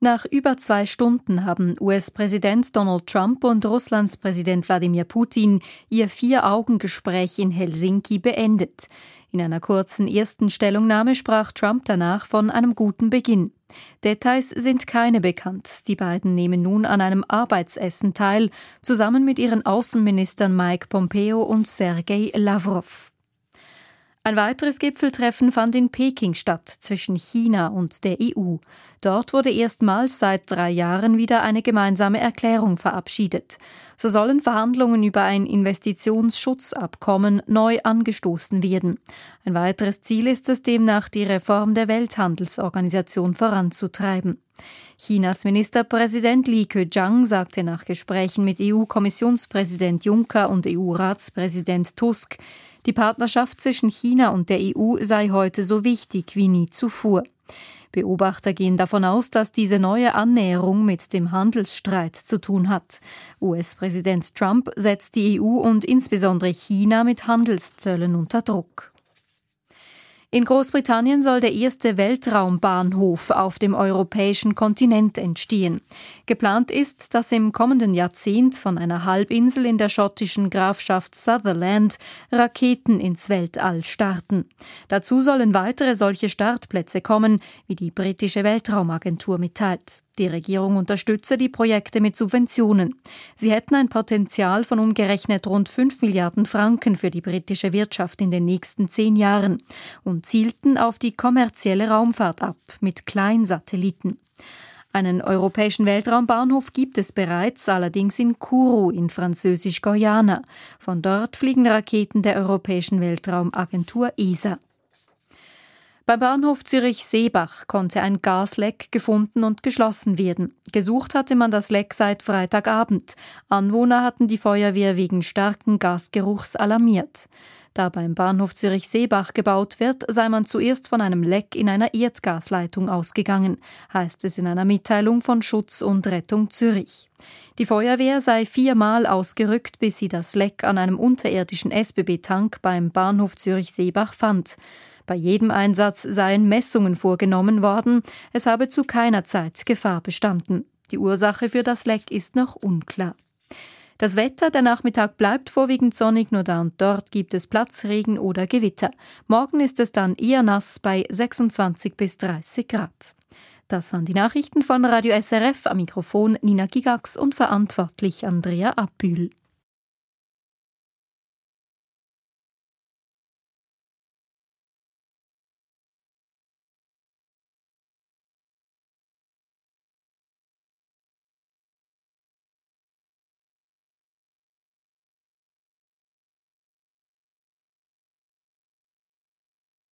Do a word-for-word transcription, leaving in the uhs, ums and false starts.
Nach über zwei Stunden haben U S-Präsident Donald Trump und Russlands Präsident Wladimir Putin ihr Vier-Augen-Gespräch in Helsinki beendet. In einer kurzen ersten Stellungnahme sprach Trump danach von einem guten Beginn. Details sind keine bekannt. Die beiden nehmen nun an einem Arbeitsessen teil, zusammen mit ihren Außenministern Mike Pompeo und Sergei Lavrov. Ein weiteres Gipfeltreffen fand in Peking statt, zwischen China und der E U. Dort wurde erstmals seit drei Jahren wieder eine gemeinsame Erklärung verabschiedet. So sollen Verhandlungen über ein Investitionsschutzabkommen neu angestoßen werden. Ein weiteres Ziel ist es demnach, die Reform der Welthandelsorganisation voranzutreiben. Chinas Ministerpräsident Li Keqiang sagte nach Gesprächen mit E U-Kommissionspräsident Juncker und E U-Ratspräsident Tusk, die Partnerschaft zwischen China und der E U sei heute so wichtig wie nie zuvor. Beobachter gehen davon aus, dass diese neue Annäherung mit dem Handelsstreit zu tun hat. U S-Präsident Trump setzt die E U und insbesondere China mit Handelszöllen unter Druck. In Großbritannien soll der erste Weltraumbahnhof auf dem europäischen Kontinent entstehen. Geplant ist, dass im kommenden Jahrzehnt von einer Halbinsel in der schottischen Grafschaft Sutherland Raketen ins Weltall starten. Dazu sollen weitere solche Startplätze kommen, wie die britische Weltraumagentur mitteilt. Die Regierung unterstütze die Projekte mit Subventionen. Sie hätten ein Potenzial von umgerechnet rund fünf Milliarden Franken für die britische Wirtschaft in den nächsten zehn Jahren und zielten auf die kommerzielle Raumfahrt ab mit Kleinsatelliten. Einen europäischen Weltraumbahnhof gibt es bereits, allerdings in Kourou in Französisch-Guyana. Von dort fliegen Raketen der Europäischen Weltraumagentur E S A. Beim Bahnhof Zürich-Seebach konnte ein Gasleck gefunden und geschlossen werden. Gesucht hatte man das Leck seit Freitagabend. Anwohner hatten die Feuerwehr wegen starken Gasgeruchs alarmiert. Da beim Bahnhof Zürich-Seebach gebaut wird, sei man zuerst von einem Leck in einer Erdgasleitung ausgegangen, heißt es in einer Mitteilung von Schutz und Rettung Zürich. Die Feuerwehr sei viermal ausgerückt, bis sie das Leck an einem unterirdischen S B B-Tank beim Bahnhof Zürich-Seebach fand. Bei jedem Einsatz seien Messungen vorgenommen worden, es habe zu keiner Zeit Gefahr bestanden. Die Ursache für das Leck ist noch unklar. Das Wetter, der Nachmittag bleibt vorwiegend sonnig, nur da und dort gibt es Platzregen oder Gewitter. Morgen ist es dann eher nass bei sechsundzwanzig bis dreißig Grad. Das waren die Nachrichten von Radio S R F, am Mikrofon Nina Gigax und verantwortlich Andrea Abbühl.